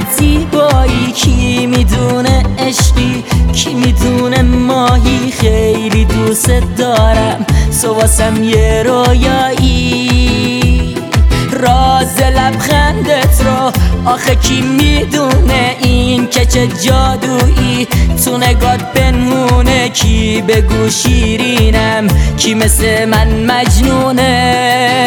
زیبایی، کی میدونه عشقی، کی میدونه ماهی خیلی دوست دارم، واسم یه رویایی. راز لبخندت رو آخه کی میدونه، این که چه جادویی تو نگات پنهونه، کی بگو شیرینم، کی مثل من مجنونه.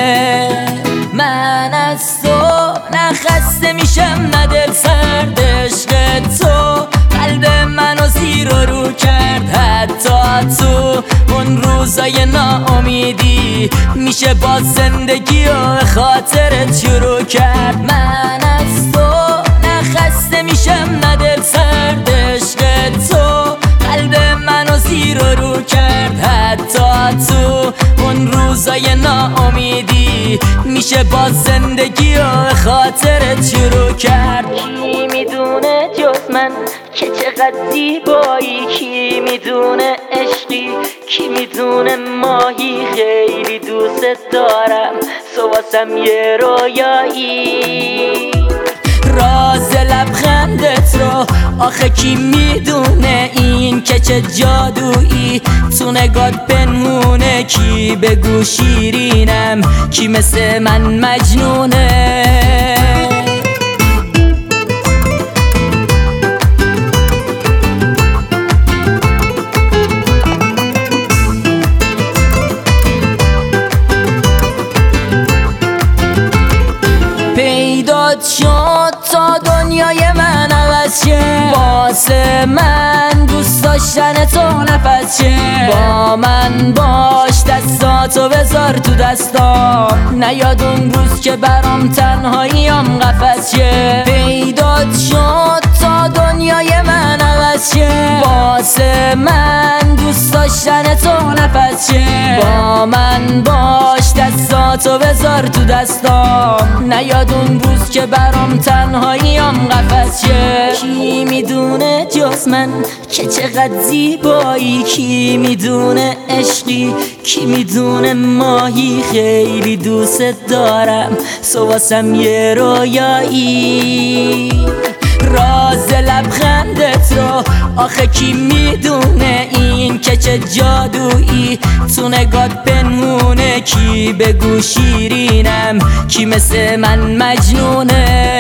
من از تو نه خسته میشم نه دل سرد، عشق تو قلب منو زیر و رو کرد. حتی تو اون روزای ناامیدی میشه با زندگی و خاطرت شروع کرد. من از تو نه خسته میشم نه دل سرد، عشق تو قلب منو زیر و رو کرد. حتی تو اون روزای ناامیدی میشه با زندگی و خاطرت شروع کرد. کی میدونه جز من که چقدر زیبایی، کی میدونه عشقی، کی میدونه ماهی خیلی دوست دارم، واسم یه رویایی. راز لبخندت رو آخه کی میدونه، این که چه جادویی تو نگات پنهونه، کی بگو شیرینم، کی مثل من مجنونه. پیدات شد تا دنیای من عوض شه، واسه من دوست داشتن تو نفس شه. با من باش دستاتو بذار تو دستام، نیاد اون روز که برام تنهاییم قفس شه. پیدات شد تا دنیای من عوض شه، واسه من دوست داشتن تو نفس شه. با من باش دستاتو بذار تو دستام، نیاد اون روز که برام تنهاییم قفس شه. کی میدونه جز من که چقدر زیبایی، کی میدونه عشقی، کی میدونه ماهی خیلی دوست دارم، واسم یه رویایی. راز لبخندت رو آخه کی میدونه، این که چه جادویی تو نگات پنهونه، کی بگو شیرینم، کی مثل من مجنونه.